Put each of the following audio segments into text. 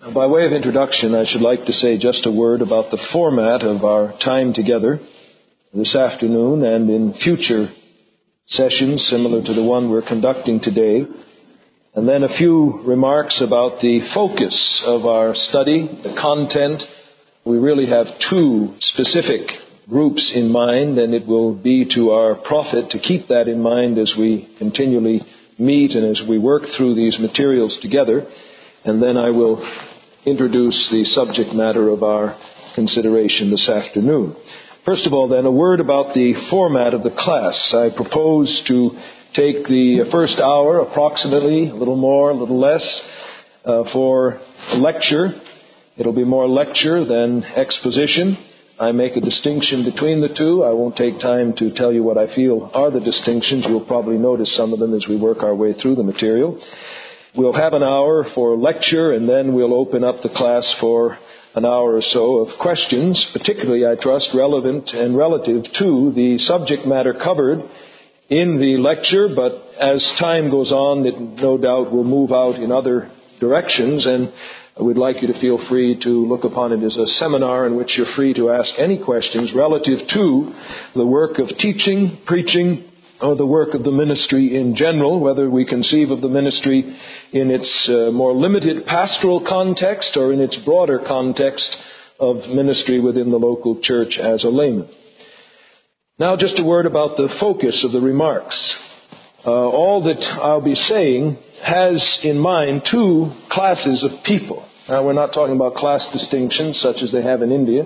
By way of introduction, I should like to say just a word about the format of our time together this afternoon and in future sessions similar to the one we're conducting today. And then a few remarks about the focus of our study, the content. We really have two specific groups in mind, and it will be to our profit to keep that in mind as we continually meet and as we work through these materials together. And then I will introduce the subject matter of our consideration this afternoon. First of all, then, a word about the format of the class. I propose to take the first hour, approximately, a little more, a little less, for lecture. It'll be more lecture than exposition. I make a distinction between the two. I won't take time to tell you what I feel are the distinctions. You'll probably notice some of them as we work our way through the material. We'll have an hour for lecture, and then we'll open up the class for an hour or so of questions, particularly, I trust, relevant and relative to the subject matter covered in the lecture, but as time goes on, it no doubt will move out in other directions, and I would like you to feel free to look upon it as a seminar in which you're free to ask any questions relative to the work of teaching, preaching, or the work of the ministry in general, whether we conceive of the ministry in its more limited pastoral context or in its broader context of ministry within the local church as a layman. Now, just a word about the focus of the remarks. All that I'll be saying has in mind two classes of people. Now, we're not talking about class distinctions such as they have in India,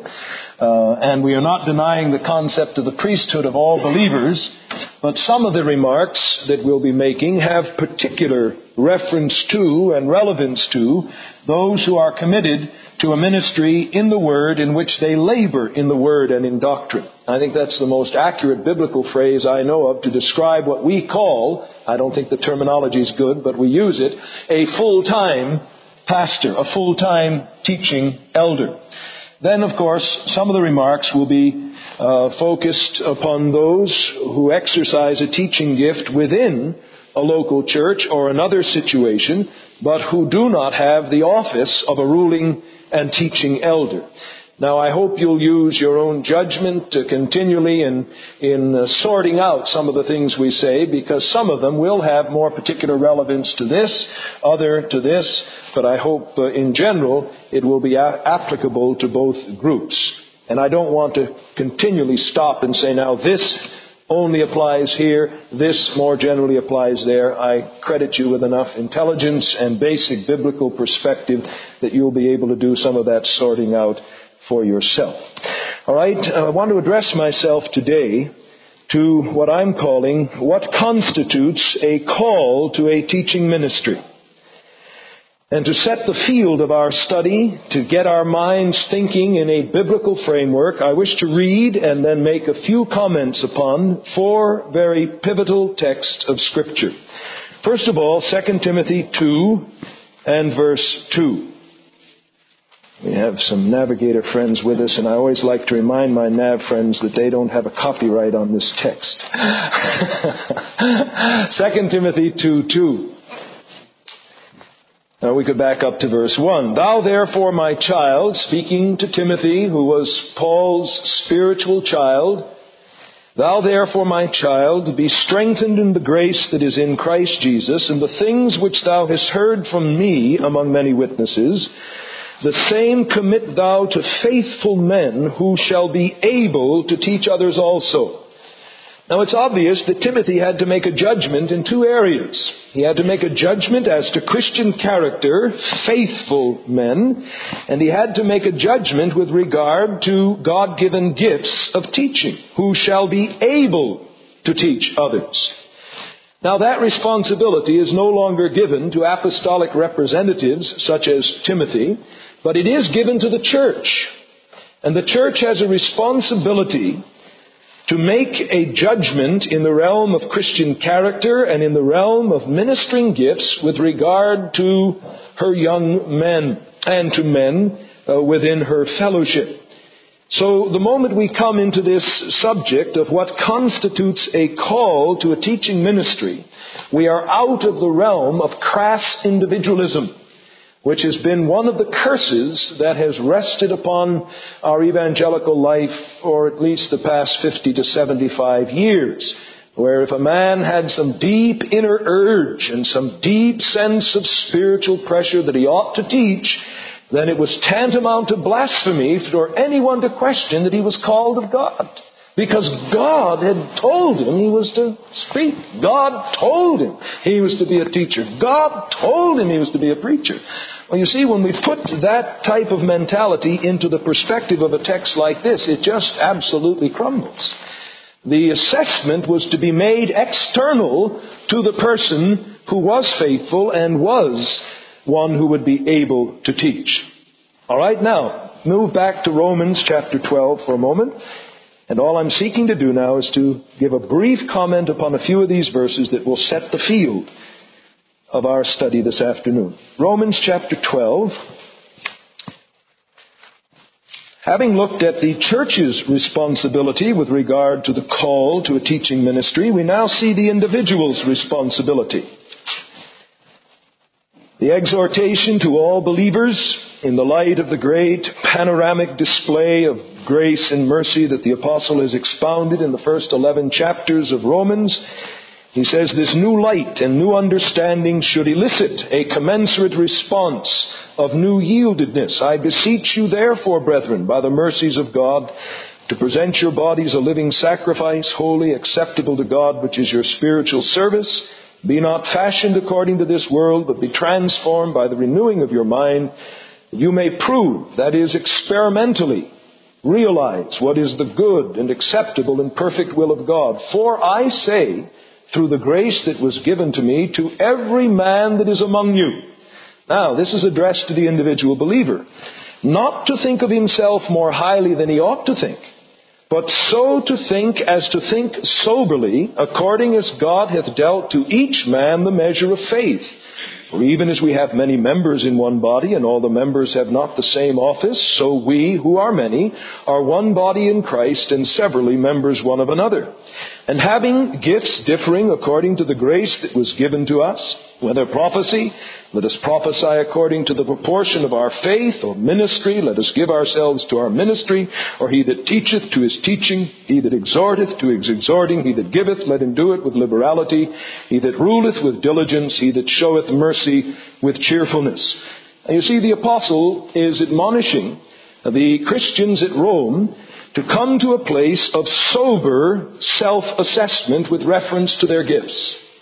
and we are not denying the concept of the priesthood of all believers, but some of the remarks that we'll be making have particular reference to and relevance to those who are committed to a ministry in the Word in which they labor in the Word and in doctrine. I think that's the most accurate biblical phrase I know of to describe what we call, I don't think the terminology is good, but we use it, a full-time pastor, a full-time teaching elder. Then, of course, some of the remarks will be focused upon those who exercise a teaching gift within a local church or another situation, but who do not have the office of a ruling and teaching elder. Now, I hope you'll use your own judgment continually in sorting out some of the things we say, because some of them will have more particular relevance to this, other to this, but I hope in general it will be applicable to both groups. And I don't want to continually stop and say, now this only applies here, this more generally applies there. I credit you with enough intelligence and basic biblical perspective that you'll be able to do some of that sorting out for yourself. All right, I want to address myself today to what I'm calling what constitutes a call to a teaching ministry. And to set the field of our study, to get our minds thinking in a biblical framework, I wish to read and then make a few comments upon four very pivotal texts of Scripture. First of all, 2 Timothy 2 and verse 2. We have some Navigator friends with us, and I always like to remind my Nav friends that they don't have a copyright on this text. 2 Timothy 2:2. Now we could back up to verse 1. Thou therefore, my child, speaking to Timothy, who was Paul's spiritual child, thou therefore, my child, be strengthened in the grace that is in Christ Jesus, and the things which thou hast heard from me among many witnesses, the same commit thou to faithful men who shall be able to teach others also. Now it's obvious that Timothy had to make a judgment in two areas. He had to make a judgment as to Christian character, faithful men, and he had to make a judgment with regard to God-given gifts of teaching, who shall be able to teach others. Now that responsibility is no longer given to apostolic representatives such as Timothy, but it is given to the church. And the church has a responsibility to make a judgment in the realm of Christian character and in the realm of ministering gifts with regard to her young men and to men within her fellowship. So the moment we come into this subject of what constitutes a call to a teaching ministry, we are out of the realm of crass individualism. which has been one of the curses that has rested upon our evangelical life for at least the past 50 to 75 years, where if a man had some deep inner urge and some deep sense of spiritual pressure that he ought to teach, then it was tantamount to blasphemy for anyone to question that he was called of God. Because God had told him he was to speak. God told him he was to be a teacher. God told him he was to be a preacher. Well, you see, when we put that type of mentality into the perspective of a text like this, it just absolutely crumbles. The assessment was to be made external to the person who was faithful and was one who would be able to teach. All right, now, move back to Romans chapter 12 for a moment. And all I'm seeking to do now is to give a brief comment upon a few of these verses that will set the field of our study this afternoon. Romans chapter 12. Having looked at the church's responsibility with regard to the call to a teaching ministry, we now see the individual's responsibility. The exhortation to all believers in the light of the great panoramic display of grace and mercy that the apostle has expounded in the first 11 chapters of Romans, he says this new light and new understanding should elicit a commensurate response of new yieldedness. I beseech you therefore, brethren, by the mercies of God, to present your bodies a living sacrifice, holy, acceptable to God, which is your spiritual service. Be not fashioned according to this world, but be transformed by the renewing of your mind, that you may prove, that is, experimentally realize what is the good and acceptable and perfect will of God. For I say, through the grace that was given to me, to every man that is among you. Now, this is addressed to the individual believer. Not to think of himself more highly than he ought to think, but so to think as to think soberly, according as God hath dealt to each man the measure of faith. For even as we have many members in one body, and all the members have not the same office, so we, who are many, are one body in Christ, and severally members one of another. And having gifts differing according to the grace that was given to us, whether prophecy, let us prophesy according to the proportion of our faith, or ministry, let us give ourselves to our ministry, or he that teacheth to his teaching, he that exhorteth to his exhorting, he that giveth, let him do it with liberality, he that ruleth with diligence, he that showeth mercy with cheerfulness. And you see, the apostle is admonishing the Christians at Rome to come to a place of sober self-assessment with reference to their gifts.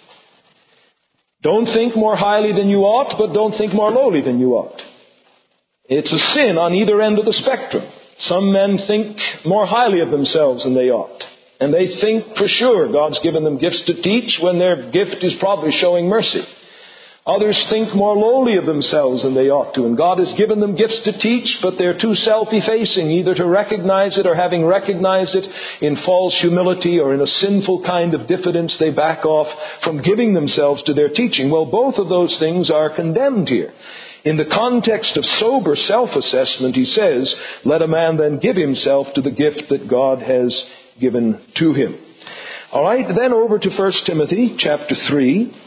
Don't think more highly than you ought, but don't think more lowly than you ought. It's a sin on either end of the spectrum. Some men think more highly of themselves than they ought. And they think for sure God's given them gifts to teach when their gift is probably showing mercy. Others think more lowly of themselves than they ought to. And God has given them gifts to teach, but they're too self-effacing either to recognize it, or having recognized it in false humility or in a sinful kind of diffidence, they back off from giving themselves to their teaching. Well, both of those things are condemned here. In the context of sober self-assessment, he says, let a man then give himself to the gift that God has given to him. All right, then over to 1 Timothy chapter 3.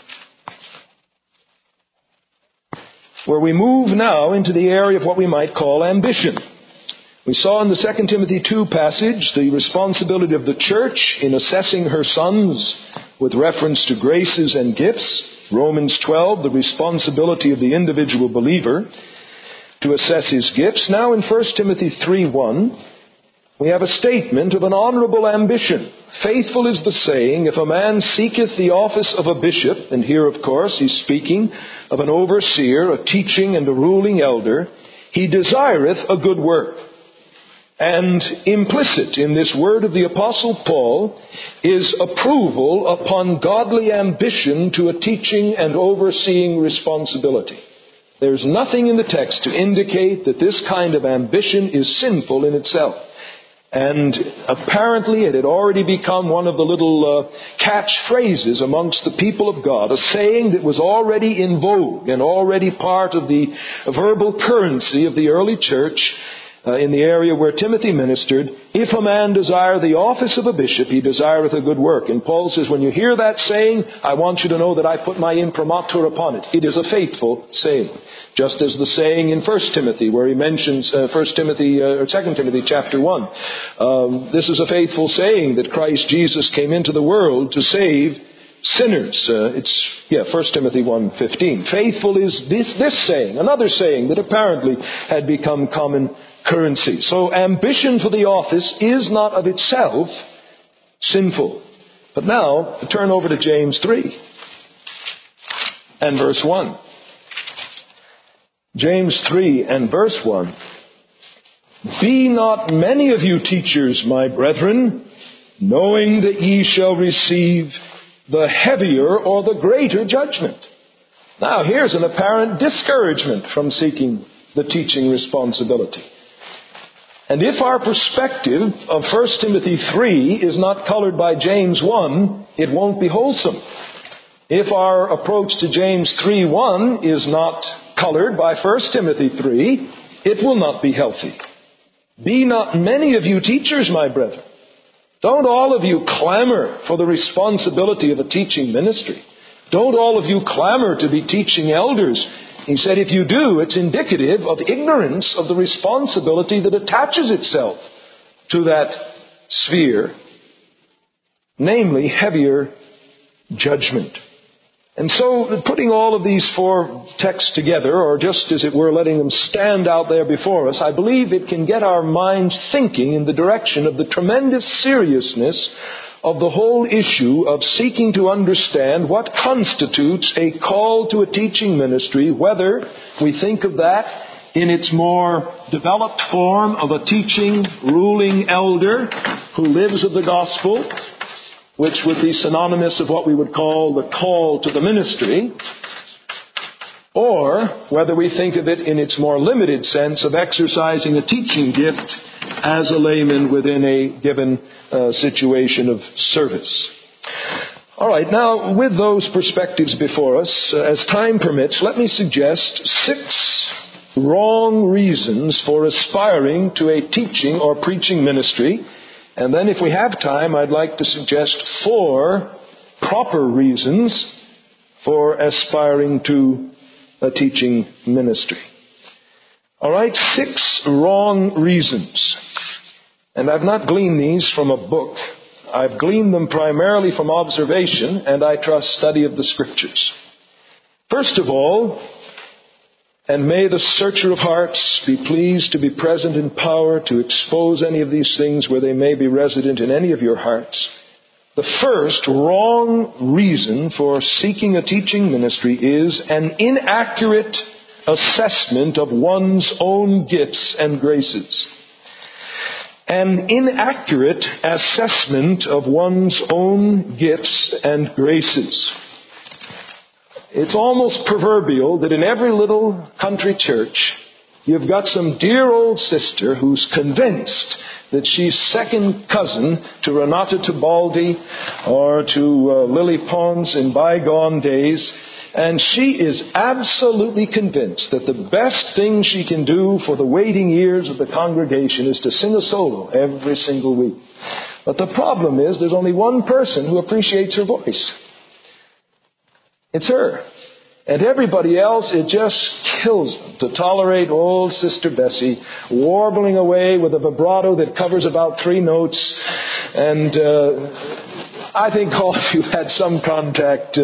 Where we move now into the area of what we might call ambition. We saw in the 2 Timothy 2 passage the responsibility of the church in assessing her sons with reference to graces and gifts. Romans 12, the responsibility of the individual believer to assess his gifts. Now in 1 Timothy 3:1, we have a statement of an honorable ambition. Faithful is the saying, if a man seeketh the office of a bishop, and here of course he's speaking of an overseer, a teaching and a ruling elder, he desireth a good work. And implicit in this word of the Apostle Paul is approval upon godly ambition to a teaching and overseeing responsibility. There's nothing in the text to indicate that this kind of ambition is sinful in itself. And apparently it had already become one of the little catchphrases amongst the people of God, a saying that was already in vogue and already part of the verbal currency of the early church, in the area where Timothy ministered, if a man desire the office of a bishop, he desireth a good work. And Paul says, when you hear that saying, I want you to know that I put my imprimatur upon it. It is a faithful saying. Just as the saying in 1 Timothy, where he mentions 2 Timothy chapter 1. This is a faithful saying that Christ Jesus came into the world to save sinners. 1 Timothy 1:15. Faithful is this saying, another saying that apparently had become common currency. So ambition for the office is not of itself sinful. But now, turn over to James 3 and verse 1. James 3 and verse 1. Be not many of you teachers, my brethren, knowing that ye shall receive the heavier or the greater judgment. Now, here's an apparent discouragement from seeking the teaching responsibility. And if our perspective of 1 Timothy 3 is not colored by James 1, it won't be wholesome. If our approach to James 3:1 is not colored by 1 Timothy 3, it will not be healthy. Be not many of you teachers, my brethren. Don't all of you clamor for the responsibility of a teaching ministry. Don't all of you clamor to be teaching elders. He said, if you do, it's indicative of ignorance of the responsibility that attaches itself to that sphere, namely heavier judgment. And so, putting all of these four texts together, or just as it were, letting them stand out there before us, I believe it can get our minds thinking in the direction of the tremendous seriousness of the whole issue of seeking to understand what constitutes a call to a teaching ministry, whether we think of that in its more developed form of a teaching, ruling elder who lives of the gospel, which would be synonymous of what we would call the call to the ministry, or whether we think of it in its more limited sense of exercising a teaching gift as a layman within a given situation of service. All right, now with those perspectives before us, as time permits, let me suggest 6 wrong reasons for aspiring to a teaching or preaching ministry. And then if we have time, I'd like to suggest 4 proper reasons for aspiring to a teaching ministry. All right, 6 wrong reasons. And I've not gleaned these from a book. I've gleaned them primarily from observation and, I trust, study of the Scriptures. First of all, and may the searcher of hearts be pleased to be present in power to expose any of these things where they may be resident in any of your hearts. The first wrong reason for seeking a teaching ministry is an inaccurate assessment of one's own gifts and graces. An inaccurate assessment of one's own gifts and graces. It's almost proverbial that in every little country church, you've got some dear old sister who's convinced that she's second cousin to Renata Tebaldi or to Lily Pons in bygone days, and she is absolutely convinced that the best thing she can do for the waiting ears of the congregation is to sing a solo every single week. But the problem is there's only one person who appreciates her voice. It's her. And everybody else, it just kills them to tolerate old Sister Bessie warbling away with a vibrato that covers about 3 notes. And I think all of you had some contact.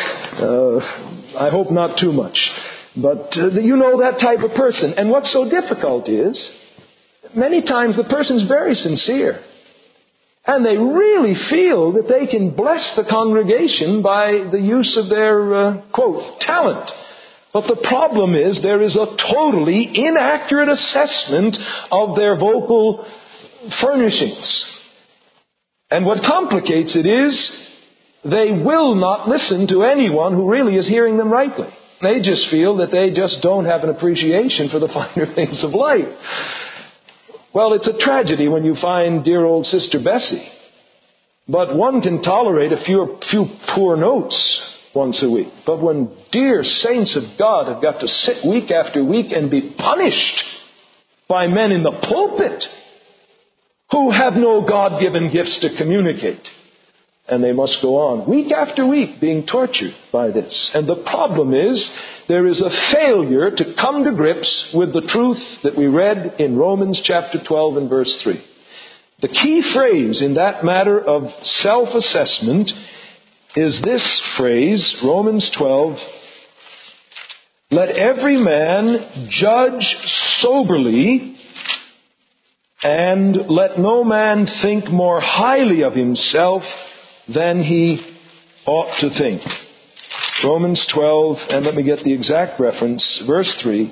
I hope not too much. But you know that type of person. And what's so difficult is, many times the person's very sincere. And they really feel that they can bless the congregation by the use of their, quote, talent. But the problem is there is a totally inaccurate assessment of their vocal furnishings. And what complicates it is they will not listen to anyone who really is hearing them rightly. They just feel that they just don't have an appreciation for the finer things of life. Well, it's a tragedy when you find dear old Sister Bessie. But one can tolerate a few poor notes once a week. But when dear saints of God have got to sit week after week and be punished by men in the pulpit who have no God-given gifts to communicate. And they must go on week after week being tortured by this. And the problem is there is a failure to come to grips with the truth that we read in Romans chapter 12 and verse 3. The key phrase in that matter of self-assessment is this phrase, Romans 12, let every man judge soberly, and let no man think more highly of himself than he ought to think. Romans 12, and let me get the exact reference, verse 3.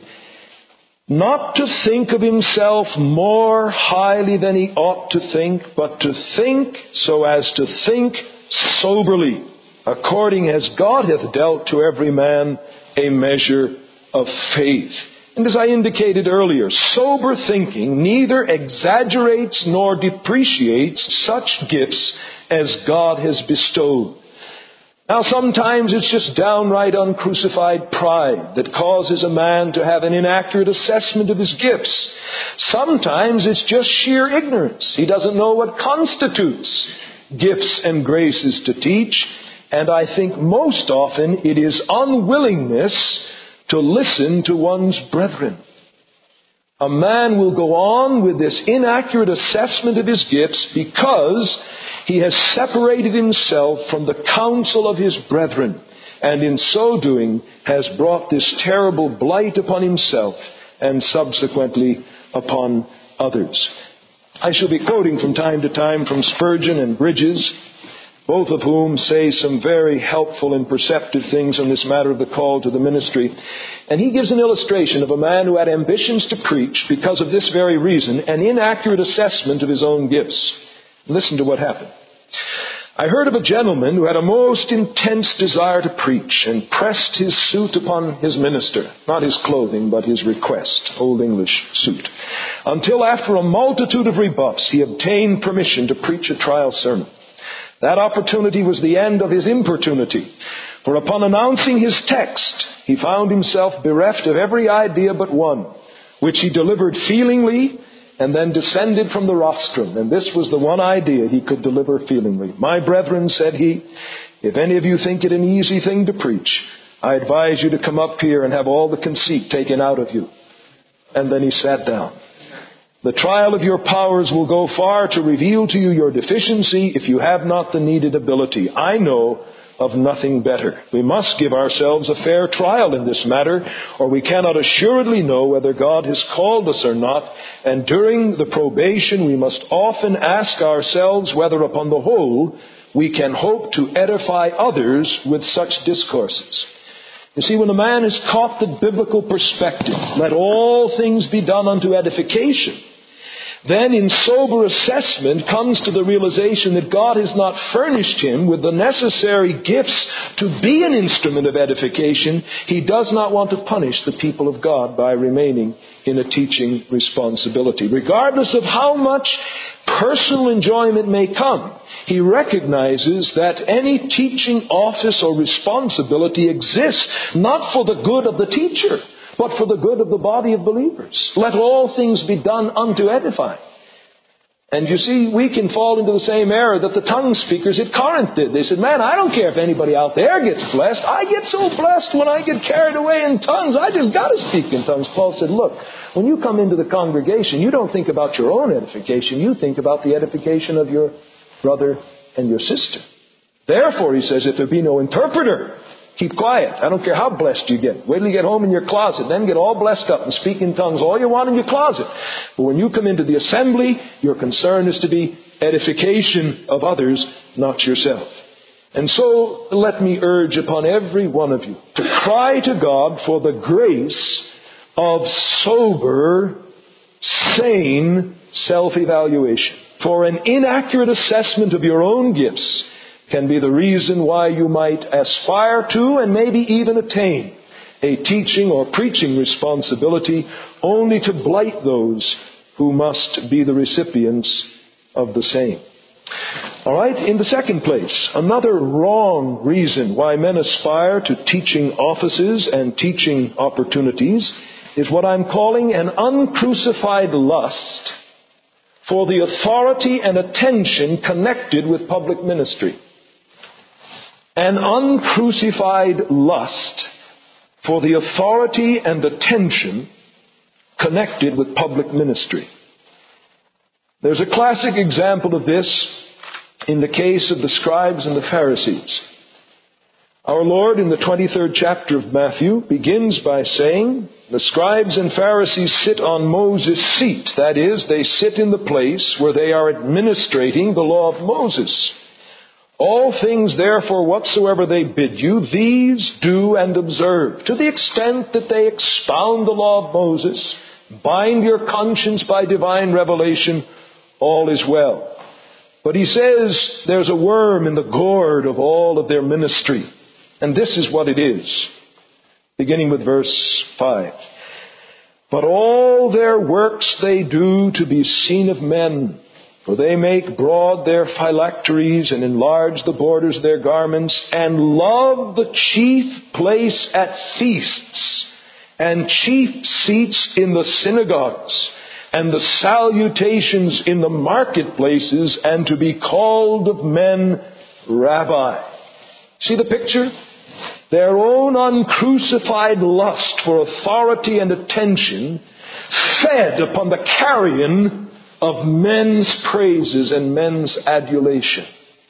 Not to think of himself more highly than he ought to think, but to think so as to think soberly, according as God hath dealt to every man a measure of faith. And as I indicated earlier, sober thinking neither exaggerates nor depreciates such gifts as God has bestowed. Now, sometimes it's just downright uncrucified pride that causes a man to have an inaccurate assessment of his gifts. Sometimes it's just sheer ignorance. He doesn't know what constitutes gifts and graces to teach. And I think most often it is unwillingness to listen to one's brethren. A man will go on with this inaccurate assessment of his gifts because he has separated himself from the counsel of his brethren, and in so doing has brought this terrible blight upon himself and subsequently upon others. I shall be quoting from time to time from Spurgeon and Bridges, both of whom say some very helpful and perceptive things on this matter of the call to the ministry. And he gives an illustration of a man who had ambitions to preach because of this very reason, an inaccurate assessment of his own gifts. Listen to what happened. I heard of a gentleman who had a most intense desire to preach and pressed his suit upon his minister, not his clothing, but his request, Old English suit, until after a multitude of rebuffs he obtained permission to preach a trial sermon. That opportunity was the end of his importunity, for upon announcing his text, he found himself bereft of every idea but one, which he delivered feelingly and then descended from the rostrum. And this was the one idea he could deliver feelingly. My brethren, said he, if any of you think it an easy thing to preach, I advise you to come up here and have all the conceit taken out of you. And then he sat down. The trial of your powers will go far to reveal to you your deficiency if you have not the needed ability. I know of nothing better. We must give ourselves a fair trial in this matter, or we cannot assuredly know whether God has called us or not. And during the probation, we must often ask ourselves whether upon the whole we can hope to edify others with such discourses. You see, when a man has caught the biblical perspective, let all things be done unto edification, then in sober assessment comes to the realization that God has not furnished him with the necessary gifts to be an instrument of edification. He does not want to punish the people of God by remaining in a teaching responsibility. Regardless of how much personal enjoyment may come, he recognizes that any teaching office or responsibility exists not for the good of the teacher, but for the good of the body of believers. Let all things be done unto edifying. And you see, we can fall into the same error that the tongue speakers at Corinth did. They said, man, I don't care if anybody out there gets blessed. I get so blessed when I get carried away in tongues. I just got to speak in tongues. Paul said, look, when you come into the congregation, you don't think about your own edification. You think about the edification of your brother and your sister. Therefore, he says, if there be no interpreter, keep quiet. I don't care how blessed you get. Wait till you get home in your closet. Then get all blessed up and speak in tongues all you want in your closet. But when you come into the assembly, your concern is to be edification of others, not yourself. And so let me urge upon every one of you to cry to God for the grace of sober, sane self-evaluation. For an inaccurate assessment of your own gifts can be the reason why you might aspire to and maybe even attain a teaching or preaching responsibility only to blight those who must be the recipients of the same. All right, in the second place, another wrong reason why men aspire to teaching offices and teaching opportunities is what I'm calling an uncrucified lust for the authority and attention connected with public ministry. An uncrucified lust for the authority and attention connected with public ministry. There's a classic example of this in the case of the scribes and the Pharisees. Our Lord, in the 23rd chapter of Matthew, begins by saying, the scribes and Pharisees sit on Moses' seat. That is, they sit in the place where they are administrating the law of Moses. All things, therefore, whatsoever they bid you, these do and observe. To the extent that they expound the law of Moses, bind your conscience by divine revelation, all is well. But he says there's a worm in the gourd of all of their ministry. And this is what it is. Beginning with verse 5. But all their works they do to be seen of men. For they make broad their phylacteries and enlarge the borders of their garments, and love the chief place at feasts, and chief seats in the synagogues, and the salutations in the marketplaces, and to be called of men Rabbi. See the picture? Their own uncrucified lust for authority and attention fed upon the carrion of men's praises and men's adulation.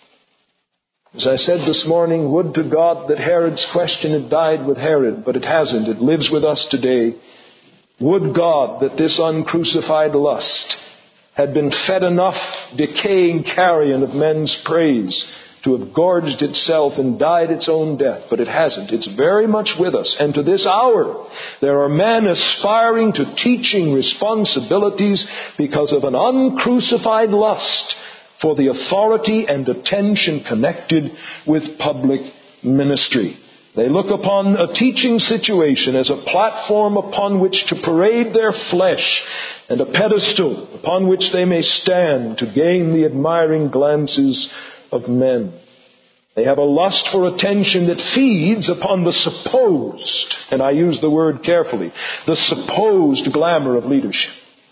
As I said this morning, would to God that Herod's question had died with Herod, but it hasn't. It lives with us today. Would God that this uncrucified lust had been fed enough decaying carrion of men's praise to have gorged itself and died its own death, but it hasn't. It's very much with us. And to this hour, there are men aspiring to teaching responsibilities because of an uncrucified lust for the authority and attention connected with public ministry. They look upon a teaching situation as a platform upon which to parade their flesh and a pedestal upon which they may stand to gain the admiring glances of men. They have a lust for attention that feeds upon the supposed, and I use the word carefully, the supposed glamour of leadership.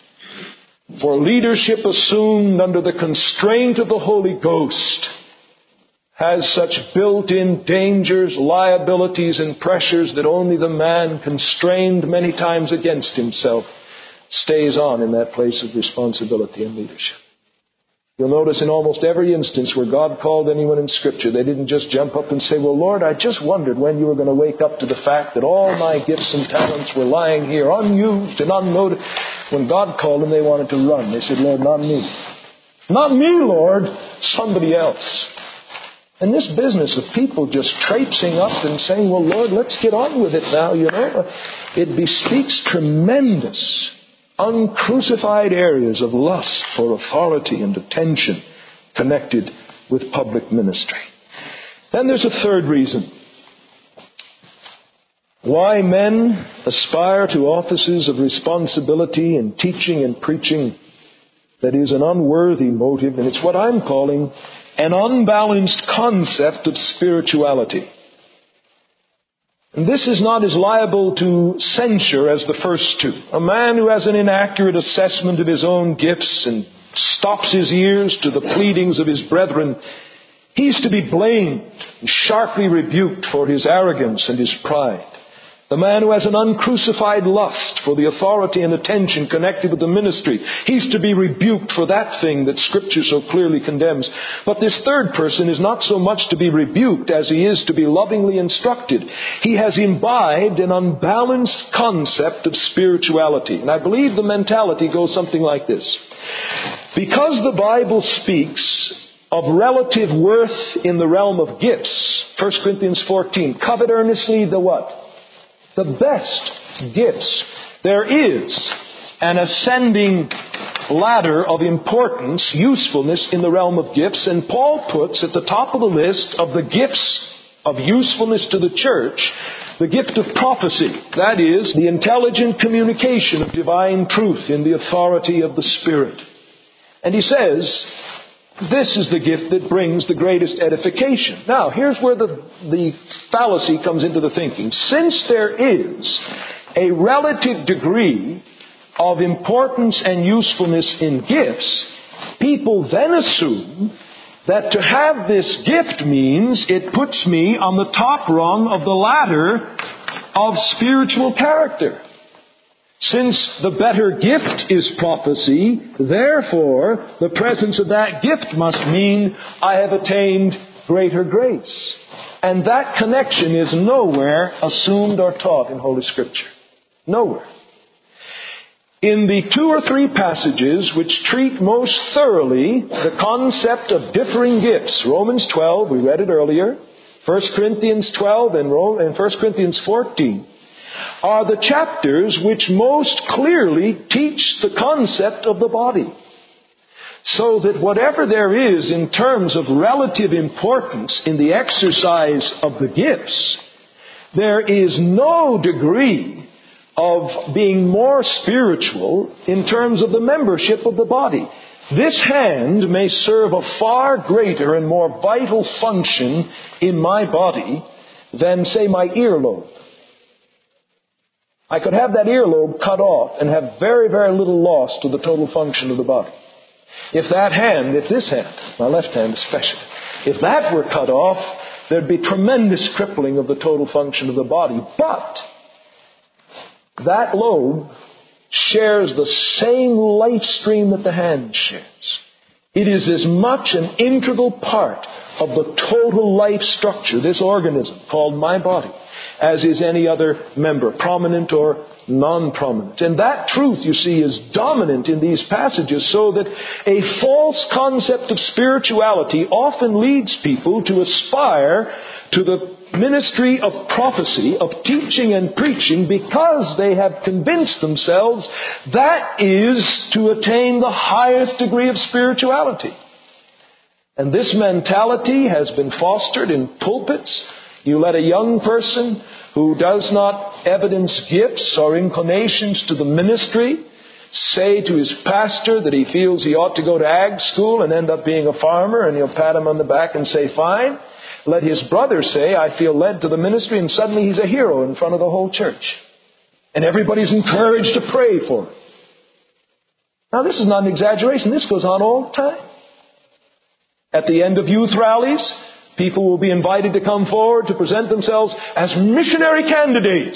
For leadership assumed under the constraint of the Holy Ghost has such built-in dangers, liabilities, and pressures that only the man constrained many times against himself stays on in that place of responsibility and leadership. You'll notice in almost every instance where God called anyone in Scripture, they didn't just jump up and say, well, Lord, I just wondered when you were going to wake up to the fact that all my gifts and talents were lying here unused and unnoticed. When God called them, they wanted to run. They said, Lord, not me. Not me, Lord. Somebody else. And this business of people just traipsing up and saying, well, Lord, let's get on with it now, it bespeaks tremendous uncrucified areas of lust for authority and attention connected with public ministry. Then there's a third reason why men aspire to offices of responsibility in teaching and preaching that is an unworthy motive, and it's what I'm calling an unbalanced concept of spirituality. And this is not as liable to censure as the first two. A man who has an inaccurate assessment of his own gifts and stops his ears to the pleadings of his brethren, he's to be blamed and sharply rebuked for his arrogance and his pride. The man who has an uncrucified lust for the authority and attention connected with the ministry, he's to be rebuked for that thing that Scripture so clearly condemns. But this third person is not so much to be rebuked as he is to be lovingly instructed. He has imbibed an unbalanced concept of spirituality. And I believe the mentality goes something like this. Because the Bible speaks of relative worth in the realm of gifts, 1 Corinthians 14, covet earnestly the what? The best gifts. There is an ascending ladder of importance, usefulness in the realm of gifts, and Paul puts at the top of the list of the gifts of usefulness to the church, the gift of prophecy. That is, the intelligent communication of divine truth in the authority of the Spirit. And he says, this is the gift that brings the greatest edification. Now, here's where the fallacy comes into the thinking. Since there is a relative degree of importance and usefulness in gifts, people then assume that to have this gift means it puts me on the top rung of the ladder of spiritual character. Since the better gift is prophecy, therefore the presence of that gift must mean I have attained greater grace. And that connection is nowhere assumed or taught in Holy Scripture. Nowhere. In the 2 or 3 passages which treat most thoroughly the concept of differing gifts, Romans 12, we read it earlier, 1 Corinthians 12 and 1 Corinthians 14, are the chapters which most clearly teach the concept of the body. So that whatever there is in terms of relative importance in the exercise of the gifts, there is no degree of being more spiritual in terms of the membership of the body. This hand may serve a far greater and more vital function in my body than, say, my earlobe. I could have that earlobe cut off and have very, very little loss to the total function of the body. If this hand, my left hand especially, if that were cut off, there'd be tremendous crippling of the total function of the body. But that lobe shares the same life stream that the hand shares. It is as much an integral part of the total life structure, this organism called my body, as is any other member, prominent or non-prominent. And that truth, you see, is dominant in these passages, so that a false concept of spirituality often leads people to aspire to the ministry of prophecy, of teaching and preaching, because they have convinced themselves that is to attain the highest degree of spirituality. And this mentality has been fostered in pulpits. You let a young person who does not evidence gifts or inclinations to the ministry say to his pastor that he feels he ought to go to ag school and end up being a farmer, and he'll pat him on the back and say, fine. Let his brother say, I feel led to the ministry, and suddenly he's a hero in front of the whole church. And everybody's encouraged to pray for him. Now, this is not an exaggeration. This goes on all the time. At the end of youth rallies, people will be invited to come forward to present themselves as missionary candidates.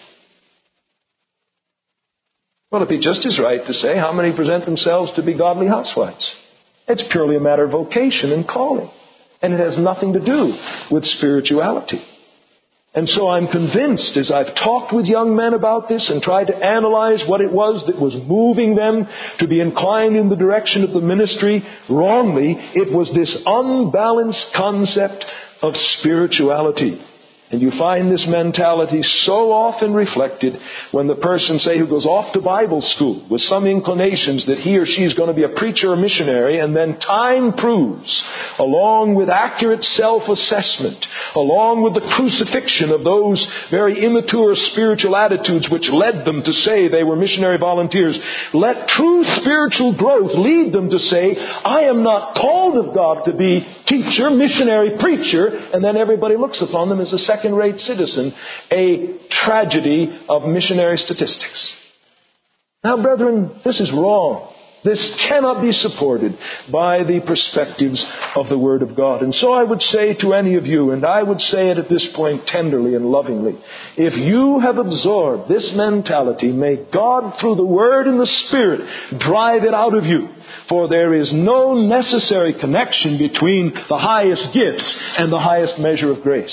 Well, it'd be just as right to say how many present themselves to be godly housewives. It's purely a matter of vocation and calling. And it has nothing to do with spirituality. And so I'm convinced, as I've talked with young men about this and tried to analyze what it was that was moving them to be inclined in the direction of the ministry, wrongly, it was this unbalanced concept of spirituality. And you find this mentality so often reflected when the person, say, who goes off to Bible school with some inclinations that he or she is going to be a preacher or missionary, and then time proves, along with accurate self-assessment, along with the crucifixion of those very immature spiritual attitudes which led them to say they were missionary volunteers, let true spiritual growth lead them to say, I am not called of God to be teacher, missionary, preacher, and then everybody looks upon them as a second-rate citizen, a tragedy of missionary statistics. Now, brethren, this is wrong. This cannot be supported by the perspectives of the Word of God. And so I would say to any of you, and I would say it at this point tenderly and lovingly, if you have absorbed this mentality, may God, through the Word and the Spirit, drive it out of you. For there is no necessary connection between the highest gifts and the highest measure of grace.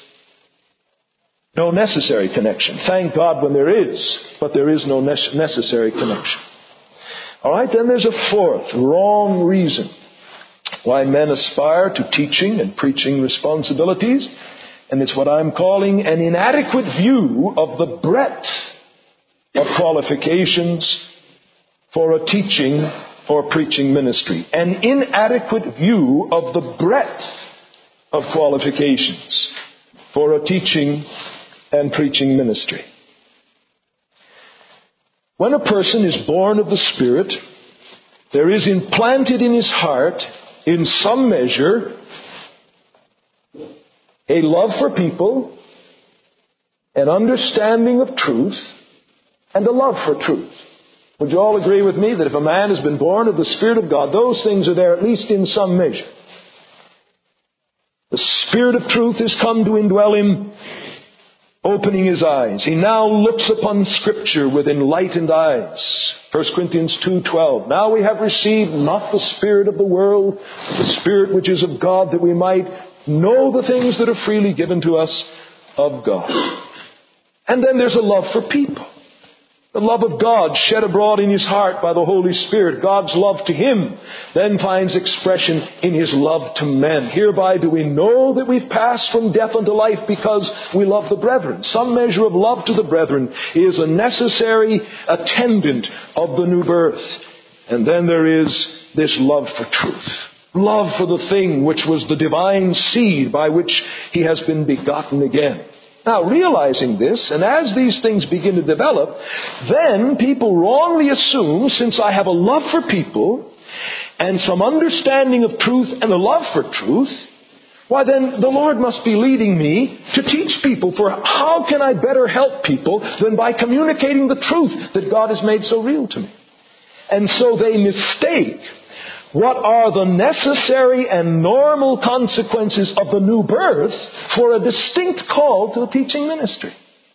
No necessary connection. Thank God when there is, but there is no necessary connection. All right, then there's a fourth wrong reason why men aspire to teaching and preaching responsibilities, and it's what I'm calling an inadequate view of the breadth of qualifications for a teaching or preaching ministry. An inadequate view of the breadth of qualifications for a teaching and preaching ministry. When a person is born of the Spirit, there is implanted in his heart, in some measure, a love for people, an understanding of truth, and a love for truth. Would you all agree with me that if a man has been born of the Spirit of God, those things are there at least in some measure? The Spirit of truth has come to indwell him, opening his eyes. He now looks upon Scripture with enlightened eyes. 1 Corinthians 2:12. Now we have received not the spirit of the world, but the Spirit which is of God, that we might know the things that are freely given to us of God. And then there's a love for people. The love of God shed abroad in his heart by the Holy Spirit. God's love to him then finds expression in his love to men. Hereby do we know that we've passed from death unto life, because we love the brethren. Some measure of love to the brethren is a necessary attendant of the new birth. And then there is this love for truth. Love for the thing which was the divine seed by which he has been begotten again. Now, realizing this, and as these things begin to develop, then people wrongly assume, since I have a love for people and some understanding of truth and a love for truth, why then the Lord must be leading me to teach people, for how can I better help people than by communicating the truth that God has made so real to me? And so they mistake what are the necessary and normal consequences of the new birth for a distinct call to a teaching ministry.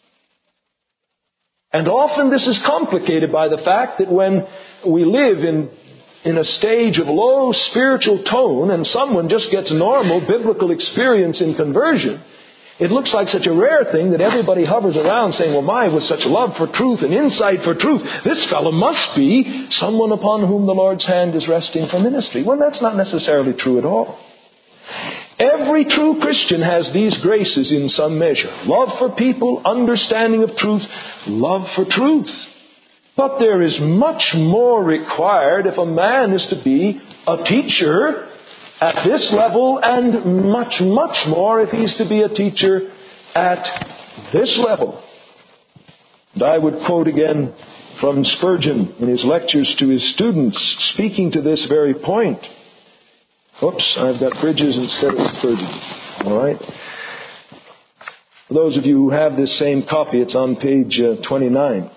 And often this is complicated by the fact that when we live in a stage of low spiritual tone and someone just gets normal biblical experience in conversion, it looks like such a rare thing that everybody hovers around saying, well, with such love for truth and insight for truth, this fellow must be someone upon whom the Lord's hand is resting for ministry. Well, that's not necessarily true at all. Every true Christian has these graces in some measure. Love for people, understanding of truth, love for truth. But there is much more required if a man is to be a teacher at this level, and much, much more if he's to be a teacher at this level. And I would quote again from Spurgeon in his lectures to his students, speaking to this very point. Oops, I've got Bridges instead of Spurgeon. All right. For those of you who have this same copy, it's on page 29.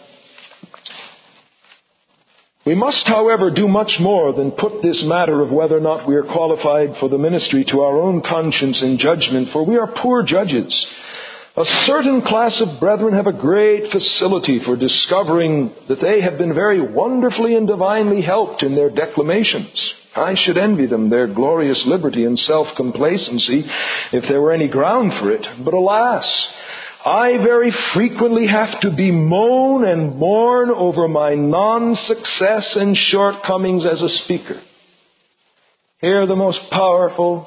We must, however, do much more than put this matter of whether or not we are qualified for the ministry to our own conscience and judgment, for we are poor judges. A certain class of brethren have a great facility for discovering that they have been very wonderfully and divinely helped in their declamations. I should envy them their glorious liberty and self-complacency if there were any ground for it. But alas, I very frequently have to bemoan and mourn over my non-success and shortcomings as a speaker. Here, the most powerful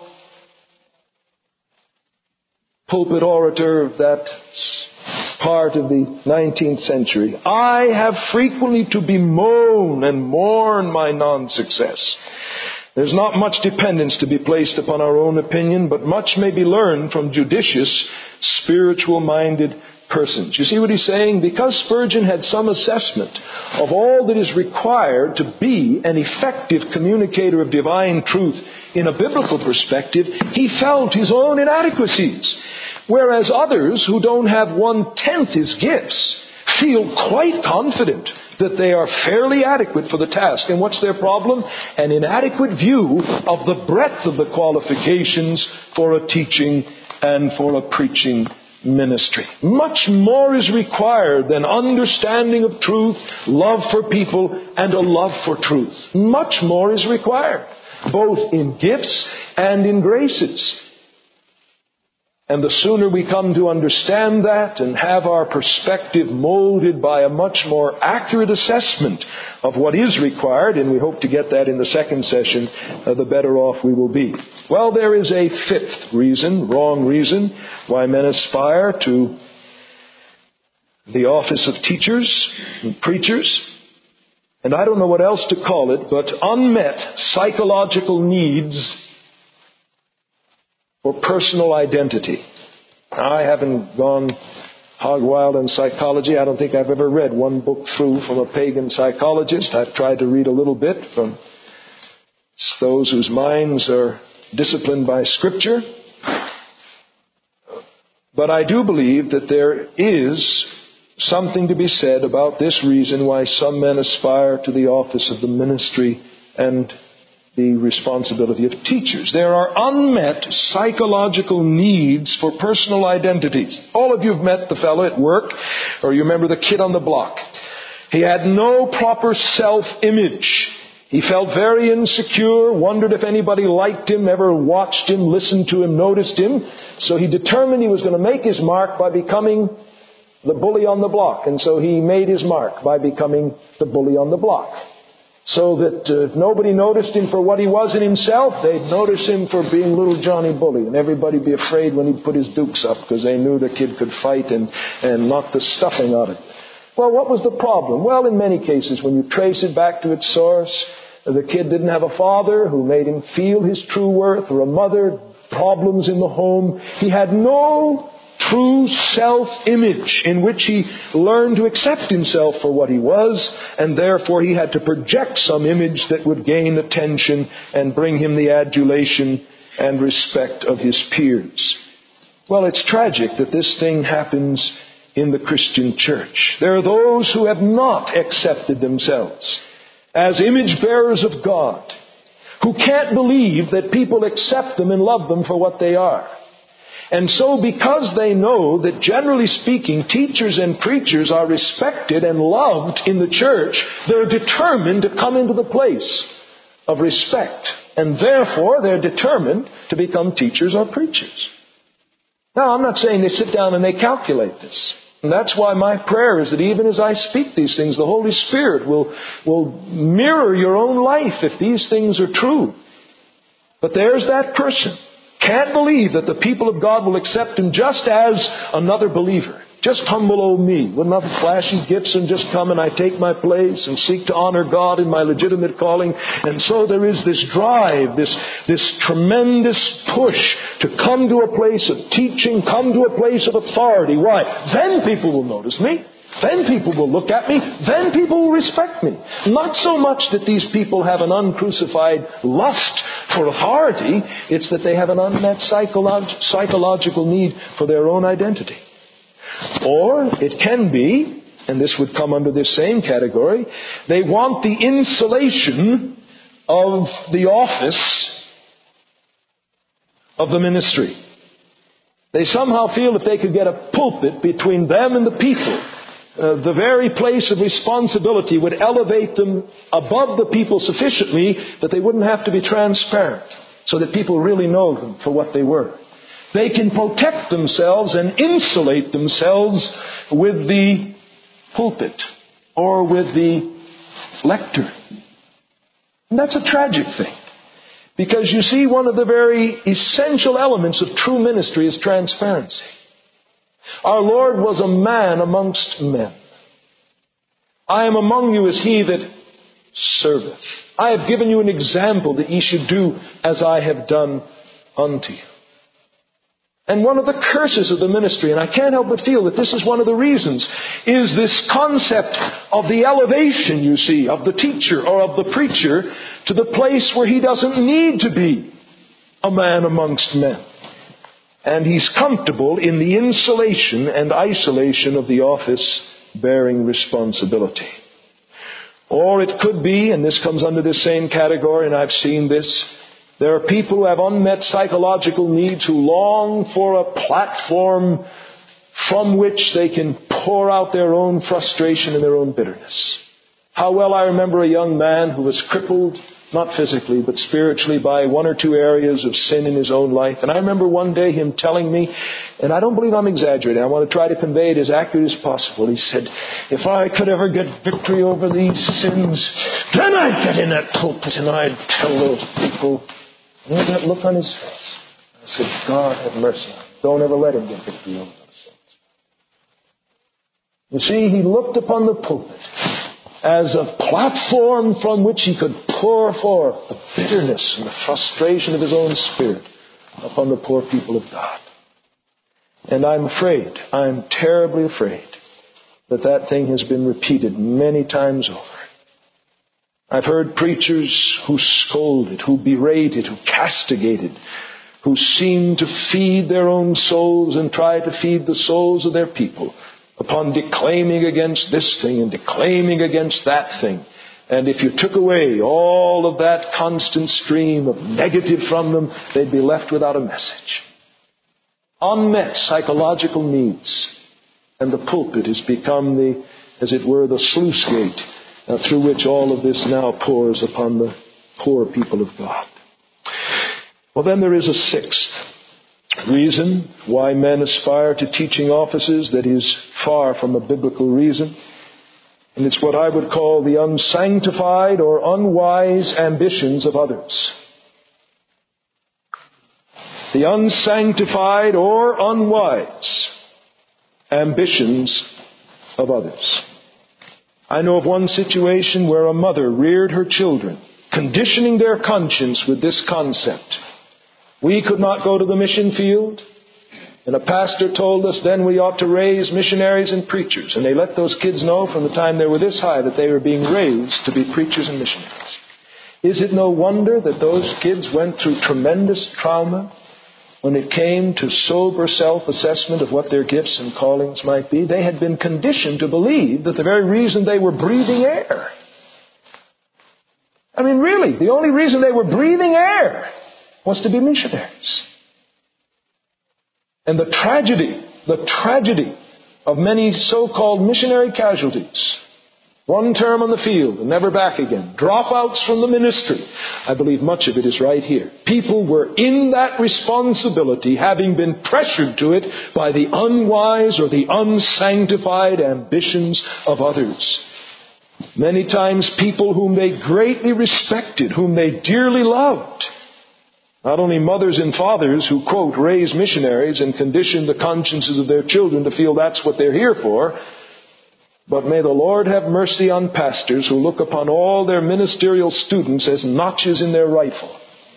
pulpit orator of that part of the 19th century. I have frequently to bemoan and mourn my non-success. There's not much dependence to be placed upon our own opinion, but much may be learned from judicious, spiritual-minded persons. You see what he's saying? Because Spurgeon had some assessment of all that is required to be an effective communicator of divine truth in a biblical perspective, he felt his own inadequacies. Whereas others who don't have 1/10 his gifts feel quite confident that they are fairly adequate for the task. And what's their problem? An inadequate view of the breadth of the qualifications for a teaching and for a preaching ministry. Much more is required than understanding of truth, love for people, and a love for truth. Much more is required, both in gifts and in graces. And the sooner we come to understand that and have our perspective molded by a much more accurate assessment of what is required, and we hope to get that in the second session, the better off we will be. Well, there is a fifth reason, wrong reason, why men aspire to the office of teachers and preachers. And I don't know what else to call it, but unmet psychological needs for personal identity. I haven't gone hog wild on psychology. I don't think I've ever read one book through from a pagan psychologist. I've tried to read a little bit from those whose minds are disciplined by Scripture. But I do believe that there is something to be said about this reason why some men aspire to the office of the ministry and the responsibility of teachers. There are unmet psychological needs for personal identities. All of you have met the fellow at work, or you remember the kid on the block. He had no proper self-image. He felt very insecure, wondered if anybody liked him, ever watched him, listened to him, noticed him. So he determined he was going to make his mark by becoming the bully on the block. And so he made his mark by becoming the bully on the block. So that if nobody noticed him for what he was in himself, they'd notice him for being little Johnny Bully. And everybody be afraid when he'd put his dukes up because they knew the kid could fight and knock the stuffing out of it. Well, what was the problem? Well, in many cases, when you trace it back to its source, the kid didn't have a father who made him feel his true worth, or a mother, problems in the home. He had no true self-image in which he learned to accept himself for what he was, and therefore he had to project some image that would gain attention and bring him the adulation and respect of his peers. Well, it's tragic that this thing happens in the Christian church. There are those who have not accepted themselves as image bearers of God, who can't believe that people accept them and love them for what they are. And so because they know that generally speaking, teachers and preachers are respected and loved in the church, they're determined to come into the place of respect. And therefore, they're determined to become teachers or preachers. Now, I'm not saying they sit down and they calculate this. And that's why my prayer is that even as I speak these things, the Holy Spirit will mirror your own life if these things are true. But there's that person. Can't believe that the people of God will accept him just as another believer. Just humble old me. Wouldn't have flashy gifts and just come and I take my place and seek to honor God in my legitimate calling. And so there is this drive, this tremendous push to come to a place of teaching, come to a place of authority. Why? Then people will notice me. Then people will look at me. Then people will respect me. Not so much that these people have an uncrucified lust for authority. It's that they have an unmet psychological need for their own identity. Or it can be, and this would come under this same category, they want the insulation of the office of the ministry. They somehow feel if they could get a pulpit between them and the people, the very place of responsibility would elevate them above the people sufficiently that they wouldn't have to be transparent, so that people really know them for what they were. They can protect themselves and insulate themselves with the pulpit or with the lectern. And that's a tragic thing. Because you see, one of the very essential elements of true ministry is transparency. Our Lord was a man amongst men. I am among you as he that serveth. I have given you an example that ye should do as I have done unto you. And one of the curses of the ministry, and I can't help but feel that this is one of the reasons, is this concept of the elevation, you see, of the teacher or of the preacher to the place where he doesn't need to be a man amongst men. And he's comfortable in the insulation and isolation of the office bearing responsibility. Or it could be, and this comes under this same category, and I've seen this, there are people who have unmet psychological needs who long for a platform from which they can pour out their own frustration and their own bitterness. How well I remember a young man who was crippled, not physically, but spiritually, by one or two areas of sin in his own life. And I remember one day him telling me, and I don't believe I'm exaggerating, I want to try to convey it as accurate as possible. He said, if I could ever get victory over these sins, then I'd get in that pulpit and I'd tell those people. And he had that look on his face. I said, God have mercy on him. Don't ever let him get victory over those sins. You see, he looked upon the pulpit as a platform from which he could pour forth the bitterness and the frustration of his own spirit upon the poor people of God. And I'm terribly afraid that that thing has been repeated many times over. I've heard preachers who scolded, who berated, who castigated, who seemed to feed their own souls and try to feed the souls of their people, upon declaiming against this thing and declaiming against that thing. And if you took away all of that constant stream of negative from them, they'd be left without a message. Unmet psychological needs. And the pulpit has become as it were, the sluice gate through which all of this now pours upon the poor people of God. Well, then there is a sixth reason why men aspire to teaching offices that is far from a biblical reason. And it's what I would call the unsanctified or unwise ambitions of others. The unsanctified or unwise ambitions of others. I know of one situation where a mother reared her children, conditioning their conscience with this concept. We could not go to the mission field, and a pastor told us then we ought to raise missionaries and preachers. And they let those kids know from the time they were this high that they were being raised to be preachers and missionaries. Is it no wonder that those kids went through tremendous trauma when it came to sober self-assessment of what their gifts and callings might be? They had been conditioned to believe that the very reason they were breathing air, I mean really, the only reason they were breathing air was to be missionaries. And the tragedy of many so-called missionary casualties, one term on the field and never back again, dropouts from the ministry, I believe much of it is right here. People were in that responsibility having been pressured to it by the unwise or the unsanctified ambitions of others. Many times people whom they greatly respected, whom they dearly loved. Not only mothers and fathers who, quote, raise missionaries and condition the consciences of their children to feel that's what they're here for, but may the Lord have mercy on pastors who look upon all their ministerial students as notches in their rifle.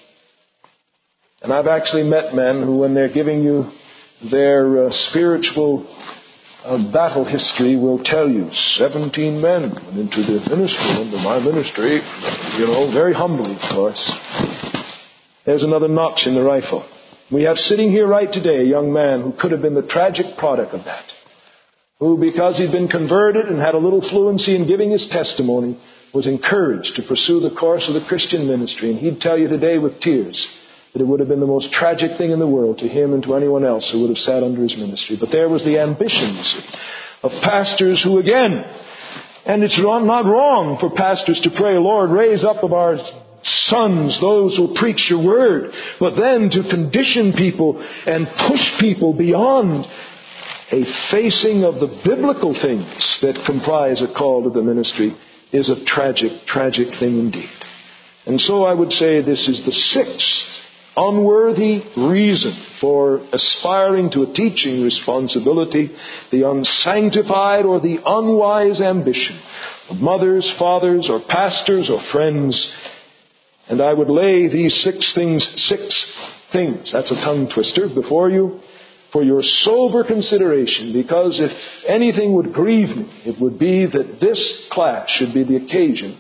And I've actually met men who, when they're giving you their spiritual battle history, will tell you, 17 men went into the ministry under my ministry, very humbly, of course. There's another notch in the rifle. We have sitting here right today a young man who could have been the tragic product of that, who, because he'd been converted and had a little fluency in giving his testimony, was encouraged to pursue the course of the Christian ministry. And he'd tell you today with tears that it would have been the most tragic thing in the world to him and to anyone else who would have sat under his ministry. But there was the ambitions of pastors who, again, and it's not wrong for pastors to pray, Lord, raise up of our sons those who preach your word, but then to condition people and push people beyond a facing of the biblical things that comprise a call to the ministry is a tragic thing indeed. And so I would say this is the sixth unworthy reason for aspiring to a teaching responsibility, the unsanctified or the unwise ambition of mothers, fathers, or pastors or friends. And I would lay these six things, that's a tongue twister, before you for your sober consideration, because if anything would grieve me, it would be that this class should be the occasion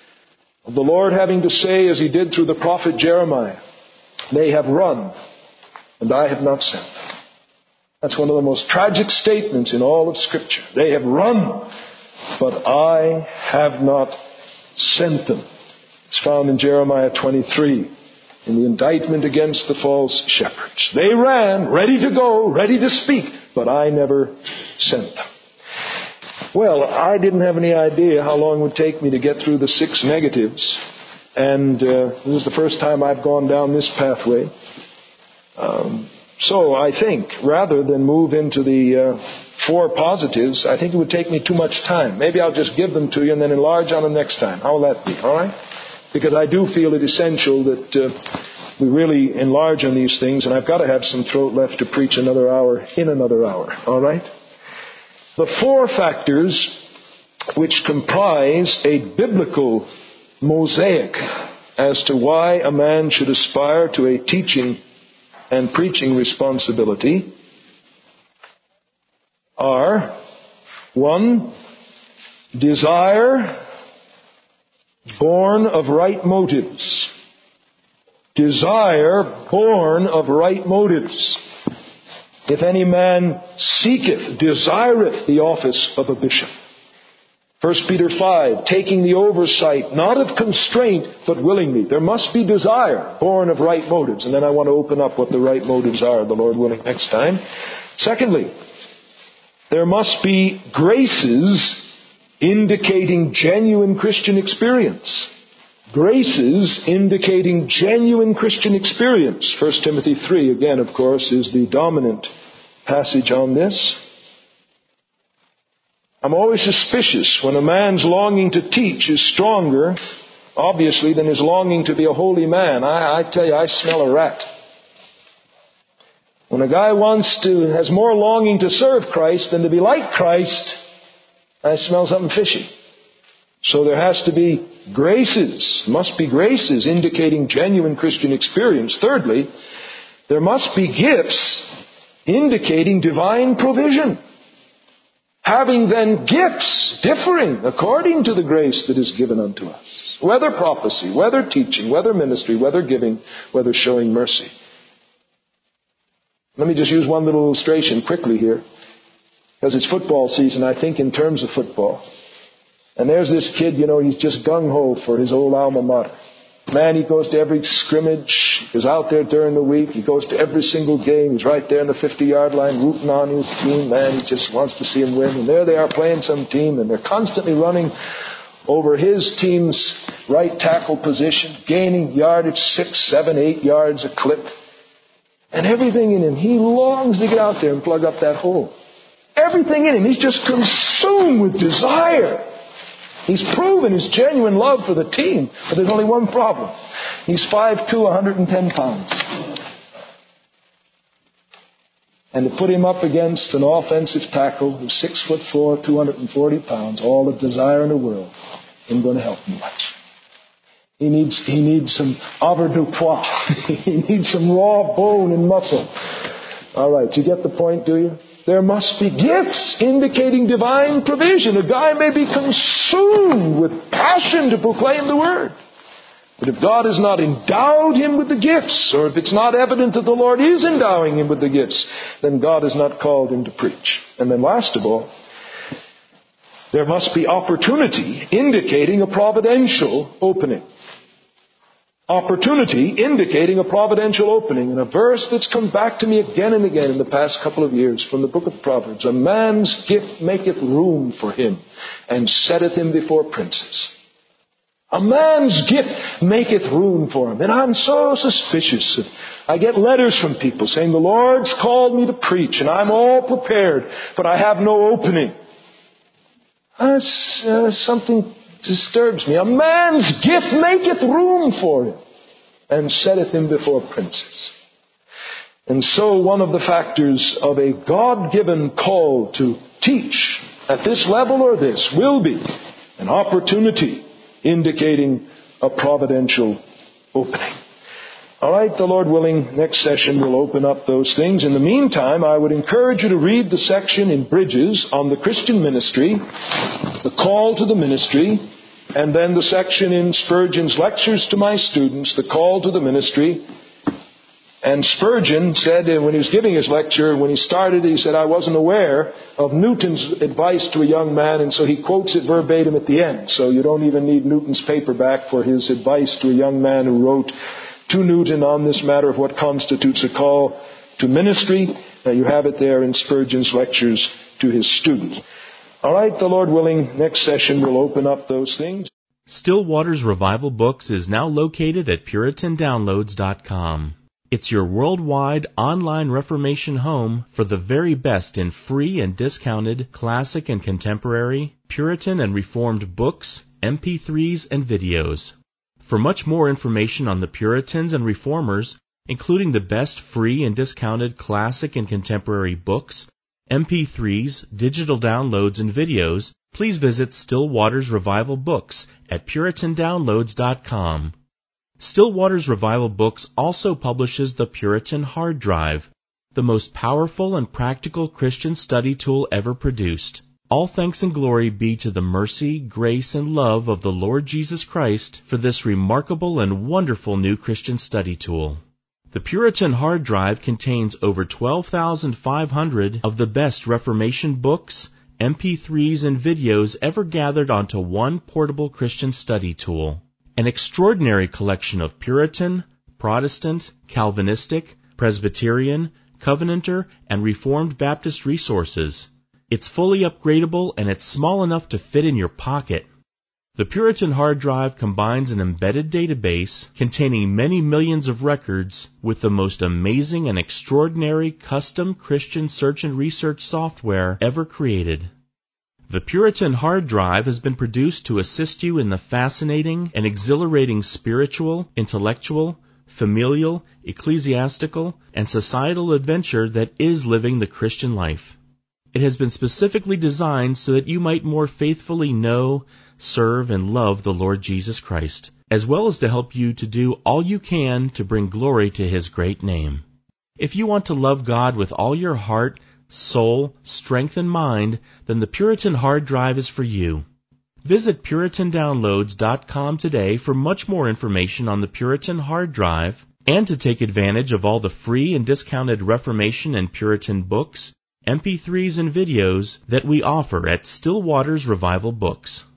of the Lord having to say, as He did through the prophet Jeremiah, they have run, and I have not sent them. That's one of the most tragic statements in all of Scripture. They have run, but I have not sent them. It's found in Jeremiah 23, in the indictment against the false shepherds. They ran, ready to go, ready to speak, but I never sent them. Well, I didn't have any idea how long it would take me to get through the six negatives, and this is the first time I've gone down this pathway. So I think, rather than move into the four positives, I think it would take me too much time. Maybe I'll just give them to you and then enlarge on them next time. How will that be? All right? Because I do feel it essential that we really enlarge on these things, and I've got to have some throat left to preach another hour in another hour. All right? The four factors which comprise a biblical mosaic as to why a man should aspire to a teaching and preaching responsibility are: 1, desire born of right motives. Desire born of right motives. If any man seeketh, desireth the office of a bishop. 1 Peter 5, taking the oversight, not of constraint, but willingly. There must be desire, born of right motives. And then I want to open up what the right motives are, the Lord willing, next time. Secondly, there must be graces indicating genuine Christian experience. Graces indicating genuine Christian experience. 1 Timothy 3, again, of course, is the dominant passage on this. I'm always suspicious when a man's longing to teach is stronger, obviously, than his longing to be a holy man. I tell you, I smell a rat. When a guy has more longing to serve Christ than to be like Christ, I smell something fishy. So there has to be graces, must be graces indicating genuine Christian experience. Thirdly, there must be gifts indicating divine provision. Having then gifts differing according to the grace that is given unto us. Whether prophecy, whether teaching, whether ministry, whether giving, whether showing mercy. Let me just use one little illustration quickly here. Because it's football season, I think in terms of football. And there's this kid, he's just gung-ho for his old alma mater. Man, he goes to every scrimmage. He's out there during the week. He goes to every single game. He's right there in the 50-yard line rooting on his team. Man, he just wants to see him win. And there they are playing some team, and they're constantly running over his team's right tackle position, gaining yardage 6, 7, 8 yards a clip. And everything in him, he longs to get out there and plug up that hole. Everything in him, he's just consumed with desire. He's proven his genuine love for the team, but there's only one problem. He's 5'2", 110 pounds. And to put him up against an offensive tackle who's 6'4", 240 pounds, all the desire in the world, isn't going to help him much. He needs some avoirdupois. He needs some raw bone and muscle. All right, you get the point, do you? There must be gifts indicating divine provision. A guy may be consumed with passion to proclaim the Word. But if God has not endowed him with the gifts, or if it's not evident that the Lord is endowing him with the gifts, then God has not called him to preach. And then last of all, there must be opportunity indicating a providential opening. Opportunity indicating a providential opening. And a verse that's come back to me again and again in the past couple of years from the book of Proverbs. A man's gift maketh room for him, and setteth him before princes. A man's gift maketh room for him. And I'm so suspicious. I get letters from people saying, the Lord's called me to preach, and I'm all prepared, but I have no opening. Something disturbs me. A man's gift maketh room for him, and setteth him before princes. And so one of the factors of a God-given call to teach at this level or this will be an opportunity indicating a providential opening. All right, the Lord willing, next session we'll open up those things. In the meantime, I would encourage you to read the section in Bridges on the Christian ministry, the call to the ministry, and then the section in Spurgeon's lectures to my students, the call to the ministry. And Spurgeon said when he was giving his lecture, when he started, he said, I wasn't aware of Newton's advice to a young man, and so he quotes it verbatim at the end. So you don't even need Newton's paperback for his advice to a young man who wrote to Newton on this matter of what constitutes a call to ministry. You have it there in Spurgeon's lectures to his students. All right, the Lord willing, next session we'll open up those things. Still Waters Revival Books is now located at PuritanDownloads.com. It's your worldwide online Reformation home for the very best in free and discounted classic and contemporary, Puritan and Reformed books, MP3s, and videos. For much more information on the Puritans and Reformers, including the best free and discounted classic and contemporary books, MP3s, digital downloads, and videos, please visit Still Waters Revival Books at PuritanDownloads.com. Still Waters Revival Books also publishes the Puritan Hard Drive, the most powerful and practical Christian study tool ever produced. All thanks and glory be to the mercy, grace, and love of the Lord Jesus Christ for this remarkable and wonderful new Christian study tool. The Puritan hard drive contains over 12,500 of the best Reformation books, MP3s, and videos ever gathered onto one portable Christian study tool. An extraordinary collection of Puritan, Protestant, Calvinistic, Presbyterian, Covenanter, and Reformed Baptist resources. It's fully upgradable and it's small enough to fit in your pocket. The Puritan hard drive combines an embedded database containing many millions of records with the most amazing and extraordinary custom Christian search and research software ever created. The Puritan hard drive has been produced to assist you in the fascinating and exhilarating spiritual, intellectual, familial, ecclesiastical, and societal adventure that is living the Christian life. It has been specifically designed so that you might more faithfully know, serve, and love the Lord Jesus Christ, as well as to help you to do all you can to bring glory to His great name. If you want to love God with all your heart, soul, strength, and mind, then the Puritan hard drive is for you. Visit PuritanDownloads.com today for much more information on the Puritan hard drive and to take advantage of all the free and discounted Reformation and Puritan books, MP3s, and videos that we offer at Still Waters Revival Books.